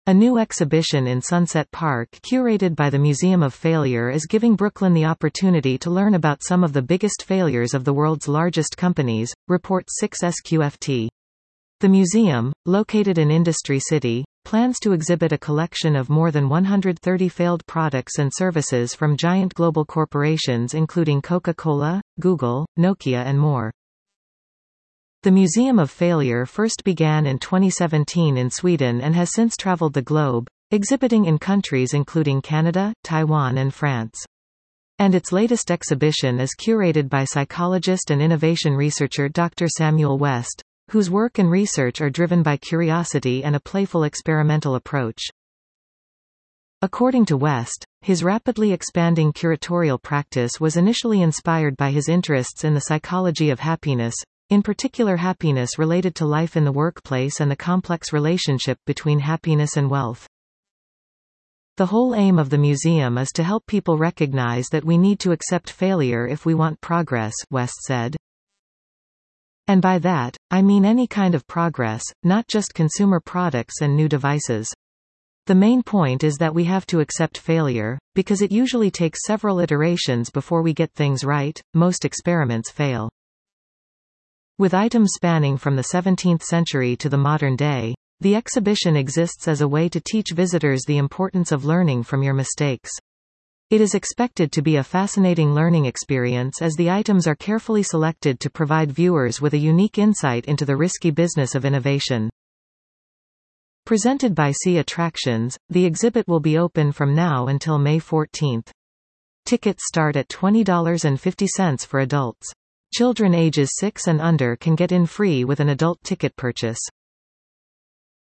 A new exhibition in Sunset Park curated by the Museum of Failure is giving Brooklyn the opportunity to learn about some of the biggest failures of the world's largest companies, reports 6SQFT. The museum, located in Industry City, plans to exhibit a collection of more than 130 failed products and services from giant global corporations including Coca-Cola, Google, Nokia and more. The Museum of Failure first began in 2017 in Sweden and has since traveled the globe, exhibiting in countries including Canada, Taiwan and France. And its latest exhibition is curated by psychologist and innovation researcher Dr. Samuel West, whose work and research are driven by curiosity and a playful experimental approach. According to West, his rapidly expanding curatorial practice was initially inspired by his interests in the psychology of happiness, in particular happiness related to life in the workplace and the complex relationship between happiness and wealth. The whole aim of the museum is to help people recognize that we need to accept failure if we want progress, West said. And by that, I mean any kind of progress, not just consumer products and new devices. The main point is that we have to accept failure, because it usually takes several iterations before we get things right. Most experiments fail. With items spanning from the 17th century to the modern day, the exhibition exists as a way to teach visitors the importance of learning from your mistakes. It is expected to be a fascinating learning experience as the items are carefully selected to provide viewers with a unique insight into the risky business of innovation. Presented by Sea Attractions, the exhibit will be open from now until May 14. Tickets start at $20.50 for adults. Children ages 6 and under can get in free with an adult ticket purchase.